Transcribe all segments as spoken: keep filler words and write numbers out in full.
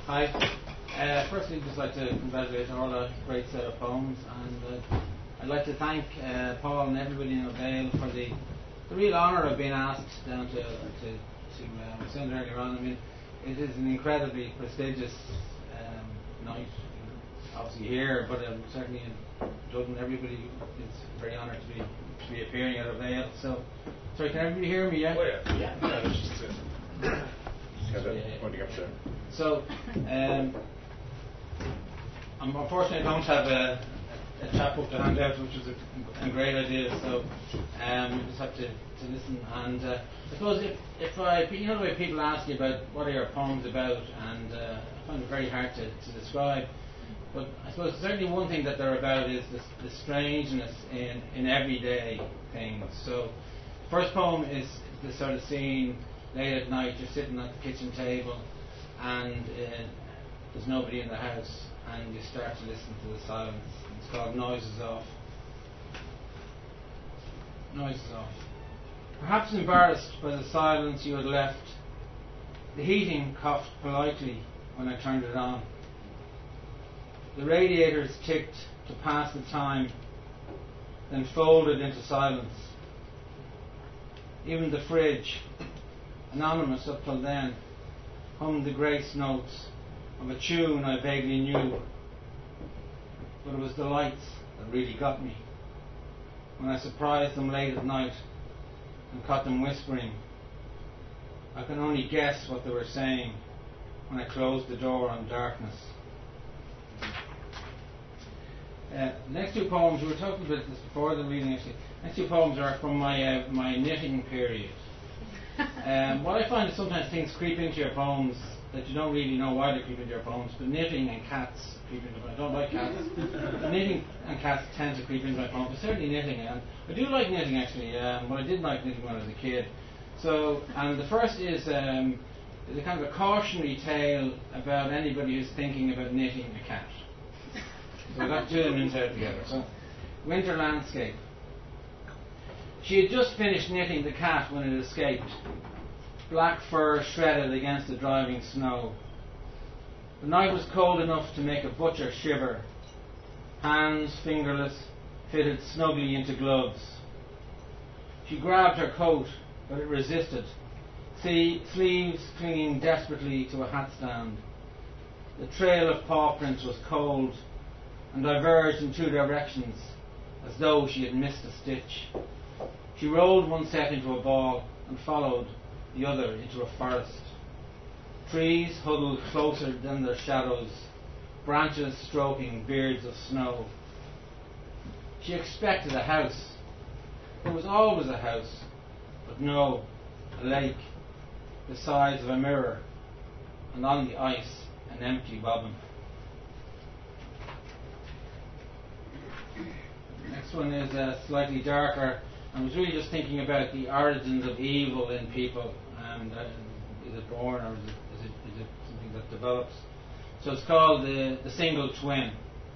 Hi. Uh, firstly, I'd just like to congratulate all a great set of poems, and uh, I'd like to thank uh, Paul and everybody in O'Dale for the, the real honour of being asked down to to to um, sound earlier on. I mean, it is an incredibly prestigious um, night, obviously here, but um, certainly in Dublin. Everybody is very honoured to be to be appearing at O'Dale. So, sorry, can everybody hear me? Yeah. Oh yeah. Yeah. yeah that's just it. Yeah, that, yeah, yeah. So, um, I'm unfortunately I don't have a, a chapbook to hand out, which was a, a great idea. So, um, you just have to, to listen. And uh, I suppose if, if I, you know, the way people ask you about what are your poems about, and uh, I find it very hard to, to describe. But I suppose certainly one thing that they're about is this, the strangeness in, in everyday things. So, the first poem is the sort of scene. Late at night, you're sitting at the kitchen table, and uh, there's nobody in the house, and you start to listen to the silence. It's called Noises Off. Noises Off. Perhaps embarrassed by the silence you had left, the heating coughed politely when I turned it on. The radiators ticked to pass the time, then folded into silence. Even the fridge, anonymous up till then, hummed the grace notes of a tune I vaguely knew. But it was the lights that really got me. When I surprised them late at night and caught them whispering, I can only guess what they were saying when I closed the door on darkness. Uh, the next two poems, we were talking about this before the reading actually. The next two poems are from my uh, my knitting period. Um, what I find is sometimes things creep into your poems that you don't really know why they creep into your poems, but knitting and cats creep into them. I don't like cats. Knitting and cats tend to creep into my poems, but certainly knitting. And I do like knitting actually, um, but I did like knitting when I was a kid. So, and the first is, um, is a kind of a cautionary tale about anybody who's thinking about knitting a cat. So I got two of them inside together. So, winter landscape. She had just finished knitting the cat when it escaped. Black fur shredded against the driving snow. The night was cold enough to make a butcher shiver. Hands, fingerless, fitted snugly into gloves. She grabbed her coat, but it resisted, See, sleeves clinging desperately to a hat stand. The trail of paw prints was cold and diverged in two directions, as though she had missed a stitch. She rolled one set into a ball and followed the other into a forest. Trees huddled closer than their shadows, branches stroking beards of snow. She expected a house. There was always a house, but no, a lake, the size of a mirror, and on the ice, an empty bobbin. The next one is uh, slightly darker. I was really just thinking about the origins of evil in people, and uh, is it born or is it, is it, is it something that develops? So it's called the, the single twin.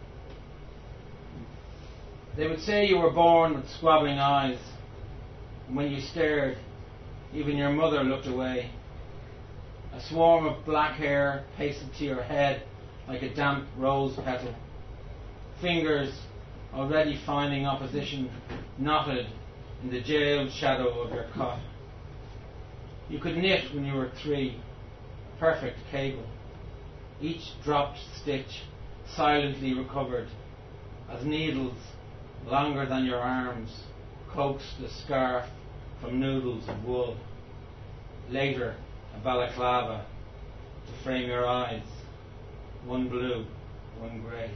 They would say you were born with squabbling eyes, and when you stared, even your mother looked away. A swarm of black hair pasted to your head like a damp rose petal. Fingers, already finding opposition, knotted in the jailed shadow of your cot. You could knit when you were three, a perfect cable. Each dropped stitch silently recovered, as needles, longer than your arms, coaxed a scarf from noodles of wool. Later, a balaclava to frame your eyes, one blue, one grey.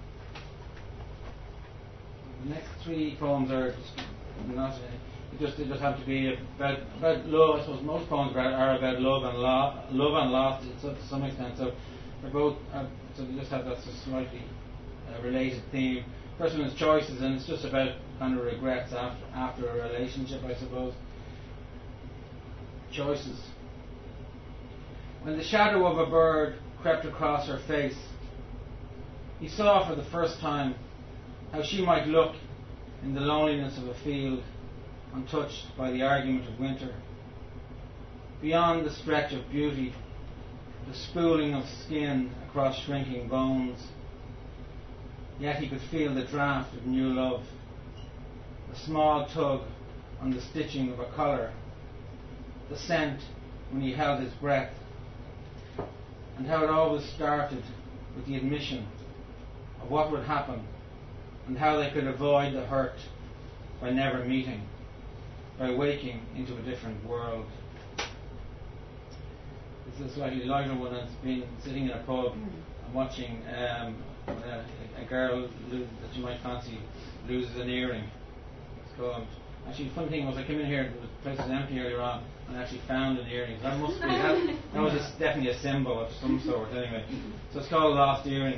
The next three poems are just not. It just they just have to be about about love. I suppose most poems are, are about love and lo- love and loss to, to some extent. So they're both. Uh, so they just have that slightly uh, related theme. First one is choices, and it's just about kind of regrets after after a relationship, I suppose. Choices. When the shadow of a bird crept across her face, he saw for the first time how she might look in the loneliness of a field, untouched by the argument of winter. Beyond the stretch of beauty, the spooling of skin across shrinking bones. Yet he could feel the draft of new love, the small tug on the stitching of a collar, the scent when he held his breath, and how it always started with the admission of what would happen and how they could avoid the hurt by never meeting, by waking into a different world. This is a slightly lighter one that's been sitting in a pub and watching um, a, a girl lose, that you might fancy loses an earring. It's called. Actually, the funny thing was I came in here, the place was empty earlier on, and I actually found an earring. That must be that, that was a, definitely a symbol of some sort. Anyway, so it's called a lost earring.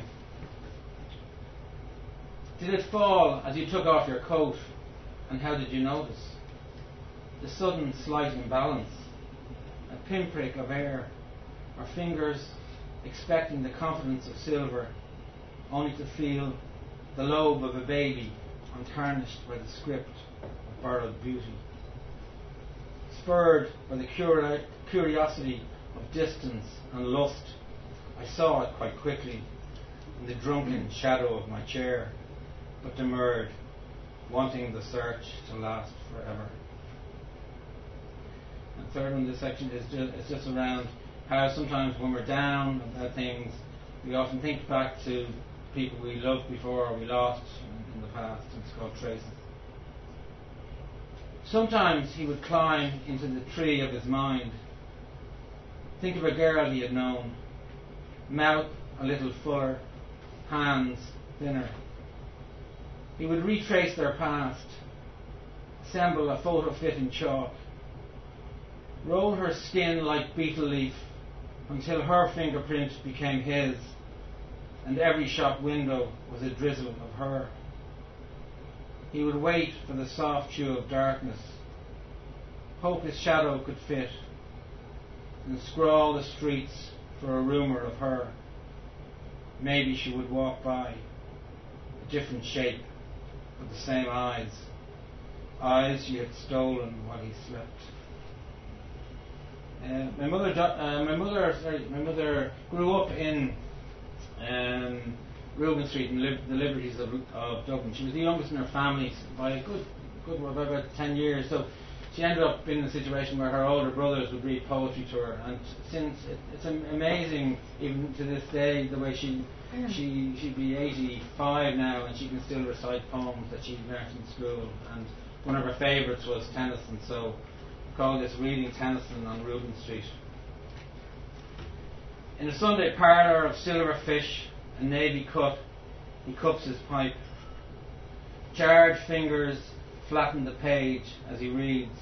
Did it fall as you took off your coat, and how did you notice? The sudden slight imbalance, a pinprick of air, or fingers expecting the confidence of silver, only to feel the lobe of a baby untarnished by the script of borrowed beauty. Spurred by the curi- curiosity of distance and lust, I saw it quite quickly in the drunken shadow of my chair, but demurred, wanting the search to last forever. And third one in this section is just, it's just around how sometimes when we're down about things, we often think back to people we loved before or we lost in, in the past, and it's called tracing. Sometimes he would climb into the tree of his mind, think of a girl he had known, mouth a little fuller, hands thinner. He would retrace their past, assemble a photo fit in chalk, roll her skin like beetle leaf until her fingerprint became his, and every shop window was a drizzle of her. He would wait for the soft chew of darkness, hope his shadow could fit, and scrawl the streets for a rumour of her. Maybe she would walk by, a different shape, with the same eyes, eyes she had stolen while he slept. Uh, my mother, uh, my mother, sorry, my mother grew up in um, Reuben Street in Lib- the Liberties of, of Dublin. She was the youngest in her family by a good, good, by about ten years. So she ended up in a situation where her older brothers would read poetry to her, and since it, it's amazing, even to this day, the way she, mm. she, she'd be eighty-five now, and she can still recite poems that she learnt in school. And one of her favourites was Tennyson. So called this Reading Tennyson on Reuben Street. In a Sunday parlour of silver fish and navy cut, he cups his pipe. Charred fingers flatten the page as he reads.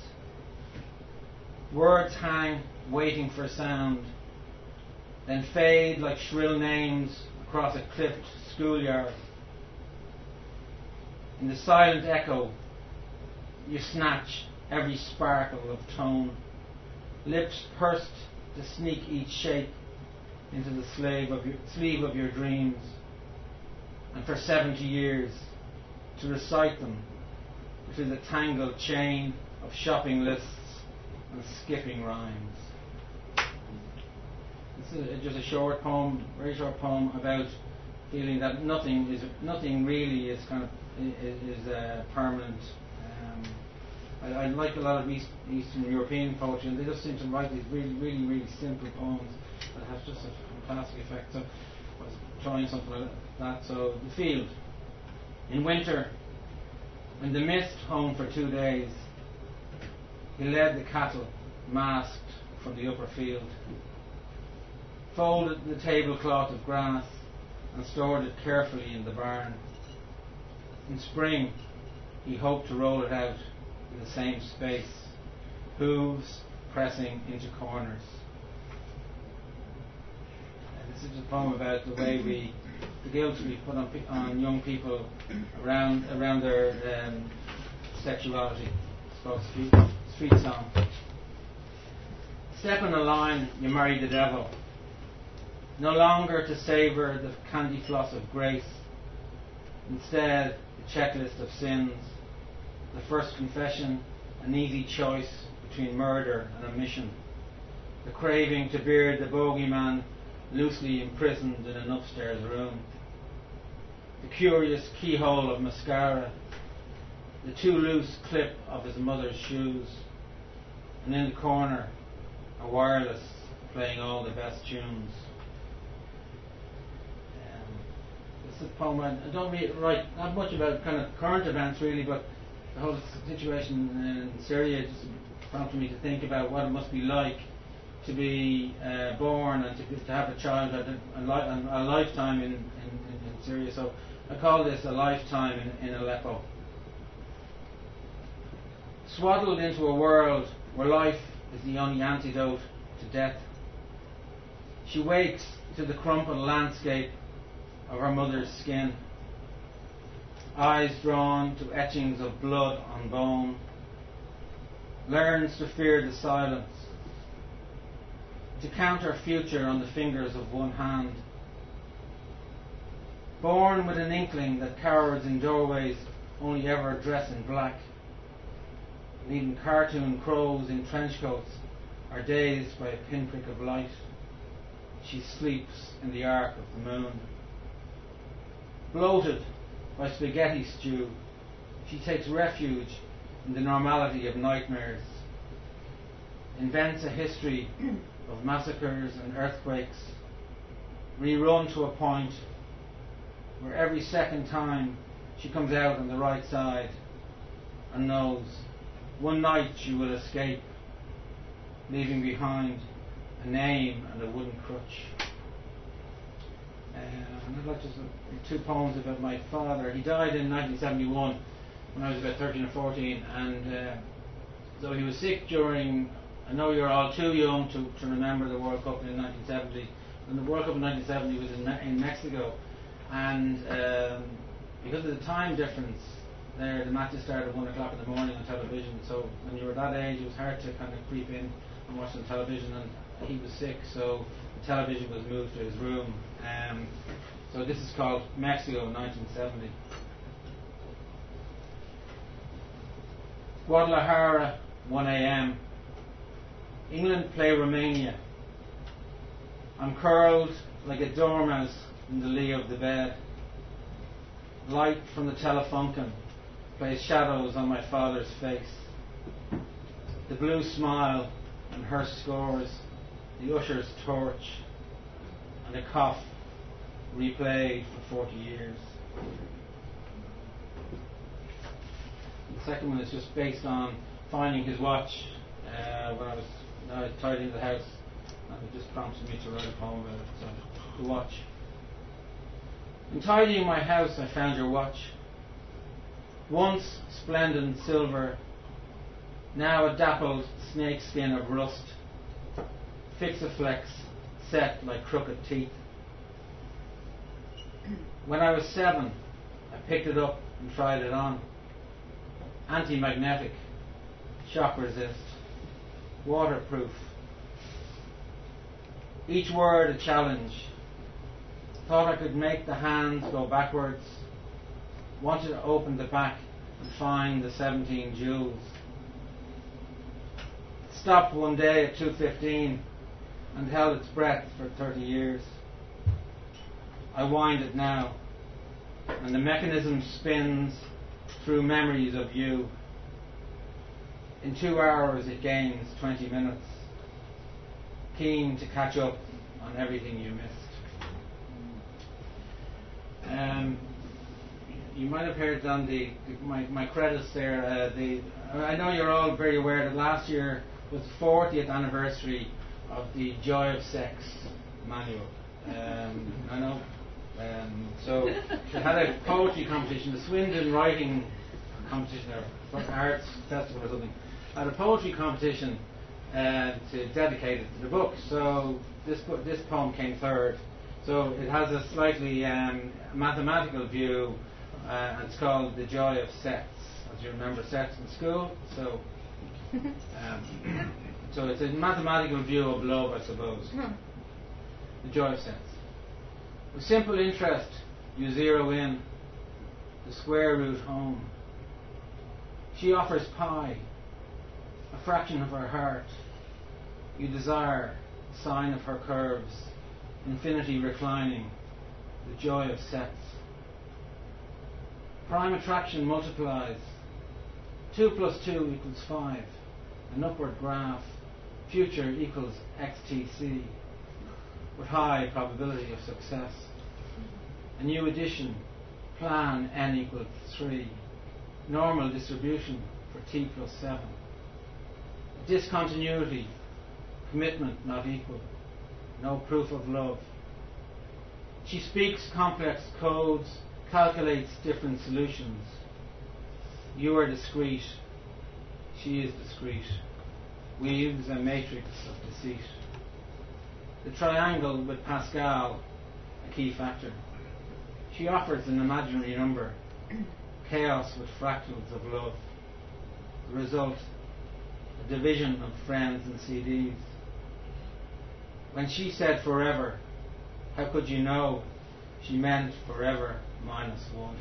Words hang, waiting for sound, then fade like shrill names across a clipped schoolyard. In the silent echo, you snatch every sparkle of tone, lips pursed to sneak each shape into the sleeve of your, sleeve of your dreams, and for seventy years to recite them through the tangled chain of shopping lists and skipping rhymes. This is just a short poem, very short poem about feeling that nothing is nothing really is kind of is, is uh, permanent. Um, I, I like a lot of East, Eastern European poetry, and they just seem to write these really, really, really simple poems that have just a fantastic effect. So I was trying something like that. So the field. In winter, when the mist hung for two days, he led the cattle, masked, from the upper field, folded the tablecloth of grass and stored it carefully in the barn. In spring, he hoped to roll it out in the same space, hooves pressing into corners. And this is a poem about the way we, the guilt we put on, on young people around around their um, sexuality. It's called Street, Street Song. Step in a line, you marry the devil. No longer to savour the candy floss of grace. Instead, the checklist of sins. The first confession, an easy choice between murder and omission. The craving to beard the bogeyman loosely imprisoned in an upstairs room. The curious keyhole of mascara, the too loose clip of his mother's shoes, and in the corner, a wireless playing all the best tunes. Um, this is a poem. I don't really write not much about kind of current events really, but the whole situation in Syria just prompted me to think about what it must be like to be uh, born and to, to have a child, a, a, li- a lifetime in, in, in Syria. So I call this a lifetime in, in Aleppo. Swaddled into a world where life is the only antidote to death, she wakes to the crumpled landscape of her mother's skin, eyes drawn to etchings of blood on bone, learns to fear the silence, to count her future on the fingers of one hand. Born with an inkling that cowards in doorways only ever dress in black, leaving cartoon crows in trench coats are dazed by a pinprick of light, she sleeps in the arc of the moon. Bloated by spaghetti stew, she takes refuge in the normality of nightmares, invents a history of massacres and earthquakes, rerun to a point where every second time she comes out on the right side and knows one night she will escape, leaving behind a name and a wooden crutch. Uh, and I'd like to read two poems about my father. He died in nineteen seventy-one when I was about thirteen or fourteen, and uh, so he was sick during, I know you're all too young to, to remember the World Cup in nineteen seventy, and the World Cup in nineteen seventy was in, in Mexico, and um, because of the time difference there, the matches started at one o'clock in the morning on television, so when you were that age it was hard to kind of creep in and watch on television, and he was sick, so the television was moved to his room. Um, so this is called Mexico nineteen seventy. Guadalajara, one a.m. England play Romania. I'm curled like a dormouse in the lee of the bed. Light from the Telefunken plays shadows on my father's face. The blue smile and her scores, the usher's torch, and a cough replayed for forty years. The second one is just based on finding his watch uh, when I was uh, tidying the house, and it just prompted me to write a poem about it. So, the watch. In tidying my house, I found your watch. Once splendid silver, now a dappled snakeskin of rust. Fix-a-flex, set like crooked teeth. When I was seven, I picked it up and tried it on. Anti-magnetic, shock resist, waterproof. Each word a challenge. Thought I could make the hands go backwards. Wanted to open the back and find the seventeen jewels. Stopped one day at two fifteen and held its breath for thirty years. I wind it now, and the mechanism spins through memories of you. In two hours it gains twenty minutes, keen to catch up on everything you missed. Um, you might have heard on the, the my, my credits there. Uh, the I know you're all very aware that last year was the fortieth anniversary of the Joy of Sex manual. Um, I know. Um, so they had a poetry competition, the Swindon Writing Competition, or Arts Festival or something. Had a poetry competition uh, to dedicate it to the book. So this book, this poem came third. So it has a slightly um, mathematical view, uh, and it's called The Joy of Sets. As you remember sets in school, so um, so it's a mathematical view of love, I suppose. The Joy of Sets. With simple interest, you zero in the square root home. She offers pi, a fraction of her heart. You desire the sign of her curves, infinity reclining, the joy of sets. Prime attraction multiplies. Two plus two equals five. An upward graph. Future equals X T C with high probability of success. A new addition. Plan N equals three. Normal distribution for T plus seven. Discontinuity. Commitment not equal. No proof of love. She speaks complex codes, calculates different solutions. You are discreet. She is discreet. Weaves a matrix of deceit. The triangle with Pascal, a key factor. She offers an imaginary number. Chaos with fractals of love. The result, a division of friends and C Ds. When she said forever, how could you know she meant forever minus one?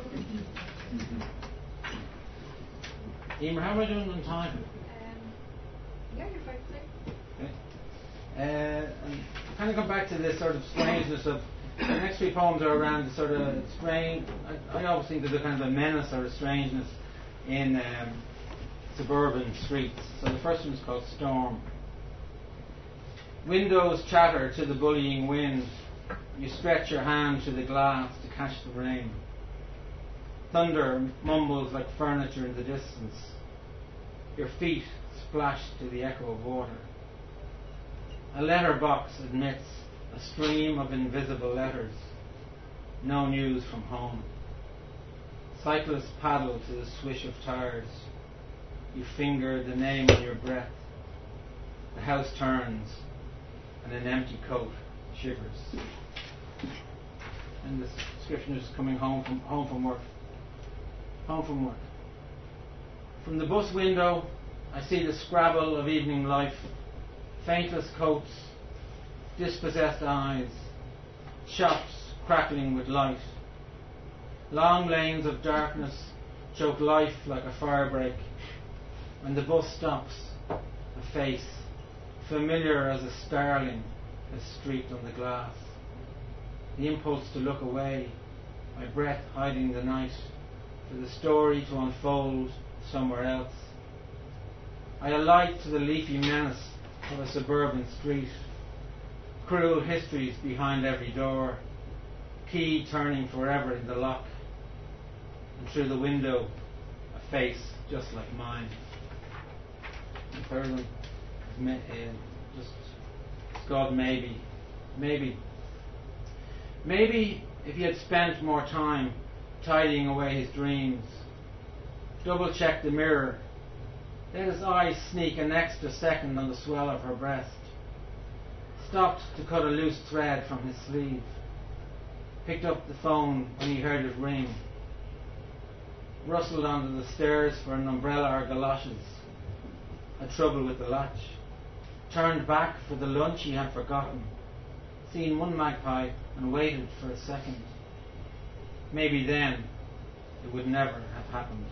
Emer, how am I doing on time? Um, yeah, you're fine. Okay. Uh, and kind of come back to this sort of strangeness of the next three poems are around the sort of strange. I, I always think there's a kind of a menace or a strangeness in um, suburban streets. So the first one is called Storm. Windows chatter to the bullying wind. You stretch your hand to the glass to catch the rain. Thunder mumbles like furniture in the distance. Your feet splash to the echo of water. A letterbox admits a stream of invisible letters. No news from home. Cyclists paddle to the swish of tires. You finger the name on your breath. The house turns and an empty coat shivers. And the description is coming home from home from work. Home from work. From the bus window, I see the scrabble of evening life, faintless coats, dispossessed eyes, shops crackling with light. Long lanes of darkness choke life like a firebreak. When the bus stops, a face, familiar as a starling, is streaked on the glass. The impulse to look away, my breath hiding the night, for the story to unfold somewhere else. I alight to the leafy menace of a suburban street, cruel histories behind every door, key turning forever in the lock, and through the window a face just like mine. The third one is uh, just it's called Maybe. Maybe. Maybe if he had spent more time tidying away his dreams, double check the mirror, let his eyes sneak an extra second on the swell of her breast, stopped to cut a loose thread from his sleeve, picked up the phone when he heard it ring, rustled onto the stairs for an umbrella or galoshes, had trouble with the latch, turned back for the lunch he had forgotten, seen one magpie and waited for a second. Maybe then it would never have happened.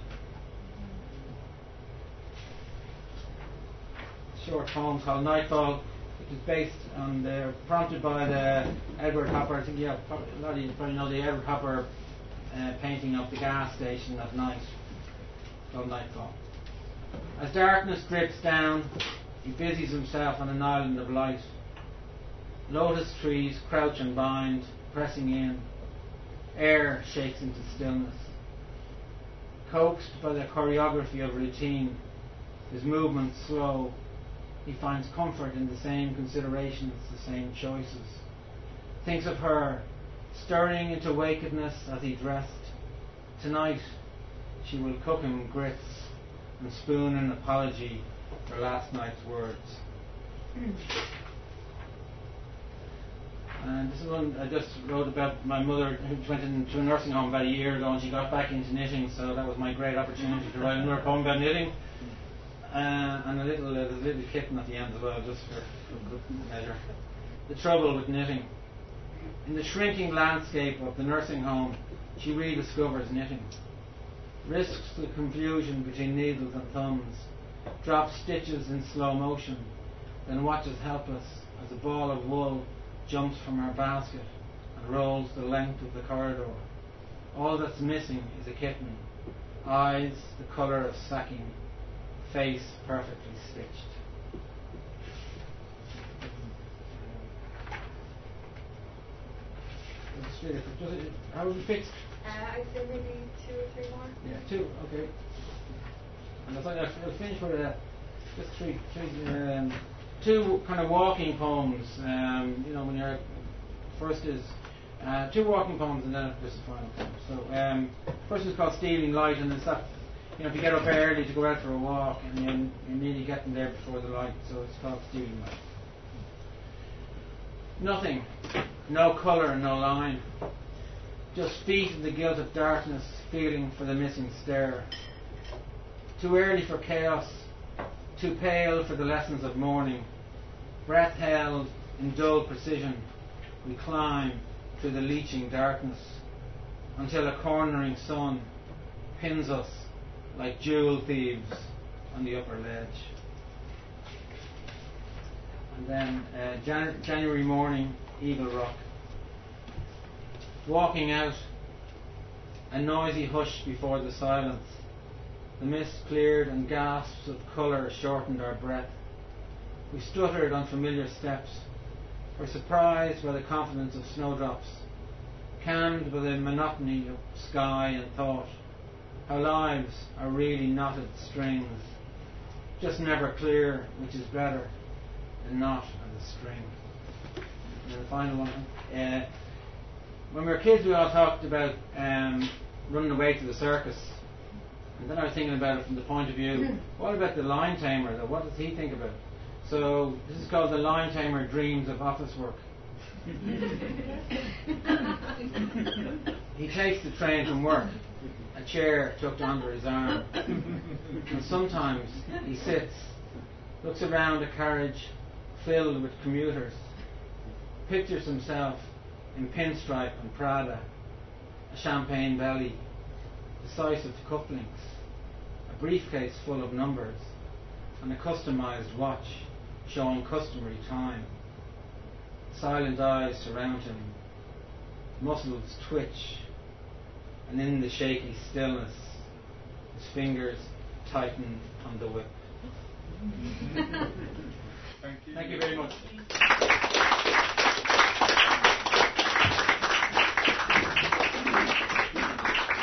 Short poem called Nightfall, which is based on the prompted by the Edward Hopper. I think yeah, probably, a lot of you probably know the Edward Hopper uh, painting of the gas station at night, called Nightfall. As darkness drips down, he busies himself on an island of light. Lotus trees crouch and bind, pressing in. Air shakes into stillness. Coaxed by the choreography of routine, his movements slow, he finds comfort in the same considerations, the same choices. Thinks of her, stirring into wakedness as he dressed. Tonight, she will cook him grits and spoon an apology for last night's words. And this is one I just wrote about my mother who went into a nursing home about a year ago and she got back into knitting, so that was my great opportunity to write another poem about knitting. Uh, and a little, uh, there's a little kitten at the end as well, just for, for good measure. The trouble with knitting. In the shrinking landscape of the nursing home, she rediscovers knitting. Risks the confusion between needles and thumbs, drops stitches in slow motion, then watches helpless as a ball of wool jumps from our basket and rolls the length of the corridor. All that's missing is a kitten, eyes the colour of sacking, face perfectly stitched. Just, how would you fix? Uh, I'd say maybe two or three more. Yeah, two, okay. And I thought I'll finish with uh, just three, three um, two kind of walking poems. Um, you know, when you're first is uh, two walking poems, and then just a final poem. So um, first is called Stealing Light, and it's that, you know, if you get up early to go out for a walk, and you're, you're nearly getting there before the light, so it's called Stealing Light. Nothing, no colour, no line. Just feet in the guilt of darkness, feeling for the missing stair. Too early for chaos, too pale for the lessons of morning. Breath held in dull precision, we climb through the leaching darkness until a cornering sun pins us like jewel thieves on the upper ledge. And then uh, Jan- January morning, Eagle Rock. Walking out, a noisy hush before the silence. The mist cleared and gasps of colour shortened our breath. We stuttered on familiar steps, were surprised by the confidence of snowdrops, calmed by the monotony of sky and thought. Our lives are really knotted strings, just never clear which is better, the knot or the string. And then the final one. Uh, when we were kids, we all talked about um, running away to the circus. And then I was thinking about it from the point of view, what about the lion tamer though? What does he think about? So this is called The Lion Tamer Dreams of Office Work. He takes the train from work, a chair tucked under his arm. And sometimes he sits, looks around a carriage filled with commuters, pictures himself in pinstripe and Prada, a champagne belly, decisive cufflinks, a briefcase full of numbers, and a customised watch showing customary time. Silent eyes surround him, muscles twitch, and in the shaky stillness, his fingers tighten on the whip. Thank you. Thank you very much.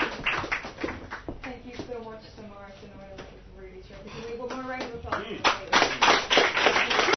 Thank you so much, Samara. I know that was really terrific. Can we have one more round of applause?